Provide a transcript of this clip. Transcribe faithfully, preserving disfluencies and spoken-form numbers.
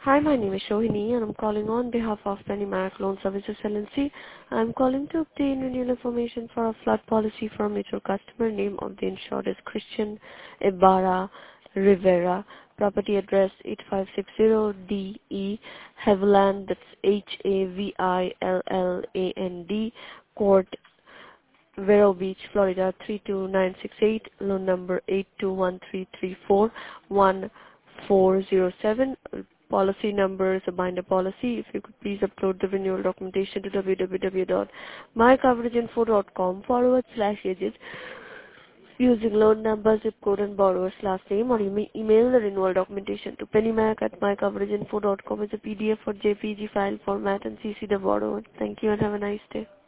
Hi, my name is Shohini, and I'm calling on behalf of PennyMac Loan Services L L C. I'm calling to obtain renewal information for a flood policy for a mutual customer. Name of the insured is Christian Ibarra Rivera. Property address eight five six zero D E Haviland, that's H A V I L L A N D, Court, Vero Beach, Florida three two nine six eight, loan number eight two one three three four one four zero seven. Policy number is a binder policy. If you could please upload the renewal documentation to w w w dot my coverage info dot com forward slash agent using loan number, zip code, and borrower's last name, or you may email the renewal documentation to pennymac at my coverage info dot com as a P D F or J P G file format and C C the borrower. Thank you and have a nice day.